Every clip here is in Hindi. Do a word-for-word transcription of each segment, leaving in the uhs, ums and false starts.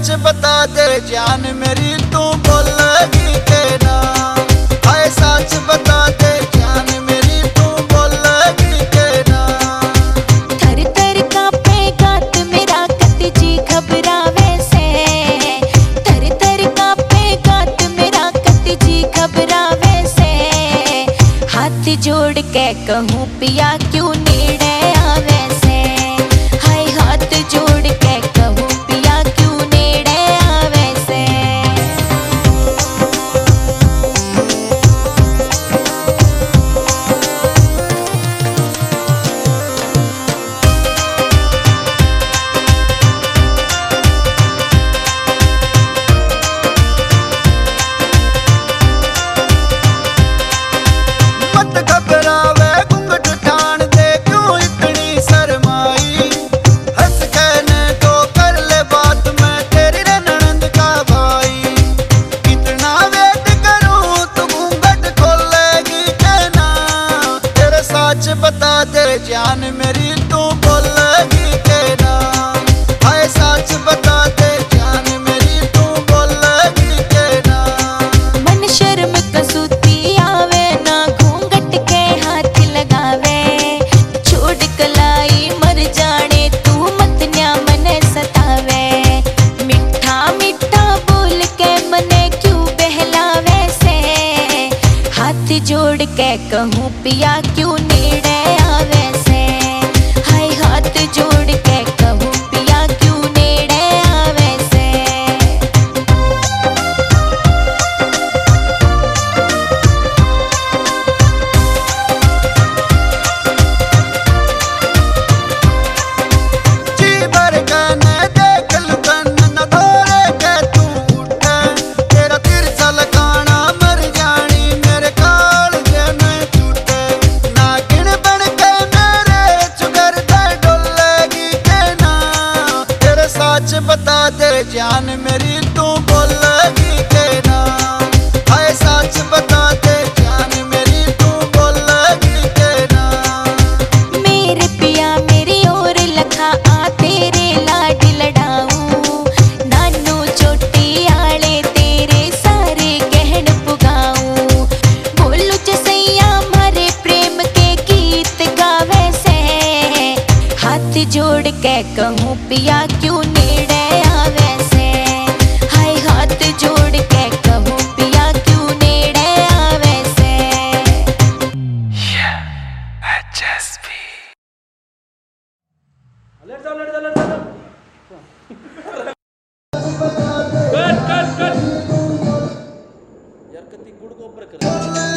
सच बता दे जान मेरी तू बोलेगी के ना। हाय सच बता दे जान मेरी तू बोलेगी के ना। थर थर कांपेगा तू मेरा कति जी घबरावे से। थर थर कांपेगा तू मेरा कति जी घबरावे से। हाथ जोड़ के कहूँ पिया क्यों नेड़े आवे से। हाय हाथ जोड़ के कहूँ पिया क्यों नेड़े आवे से। मत घबरावे घूंघट ठान दे क्यों इतनी शर्माई। हंस कहने को कर ले बात मैं तेरी रे ननंद का भाई। कितना वेट करूं तू घूंघट खोलेगी के ना। तेरे सच बता दे जान मेरी तू बोलेगी के ना। हाय सच बता दे जान मेरी तू बोलेगी के ना। मन शर्म कसूती आवे ना घूंघट के हाथ लगावे। छोड़ कलाई मर जाने तू मत न्या मने सतावे। मिठा मिठा बोल के मने क्यों बहलावे से। हाथ जोड़ के कहूँ पिया क्यों नेड़े आवे से। हाय हाथ जोड़ के कहूँ पिया क्यों नेड़े आवे से। जी भर गाने देख लुकन न धोरे के तू उठे। तेरा तिरछा लगाना मर जानी मेरे काल जने छूटे। नागिन बन के मेरे चुगर दे डोलेगी के ना। तेरे सच बता दे जान मेरी तू बोलेगी के ना। हाय सच बता दे जान मेरी तू बोलेगी के ना। मेरे पिया मेरी ओर लखा आ तेरे लाड लड़ाऊं। नानू चोटी आले तेरे सारे गहन पुगाऊं। बोलू जसैया मारे प्रेम के गीत गावे से। हाथ जोड़ के कहूँ पिया क्यों नेड़े आवे से। हाय हाथ जोड़ के कहूँ पिया क्यों नेड़े आवे से। लेट जाओ लेट जाओ लेट जाओ कट कट कट यार कति गुड़ को ऊपर कर।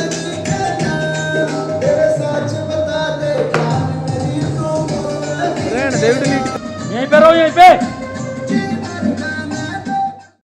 तेरे सच बता दे जान मेरी तू बोलेगी। यहीं पे रहो यहीं पे।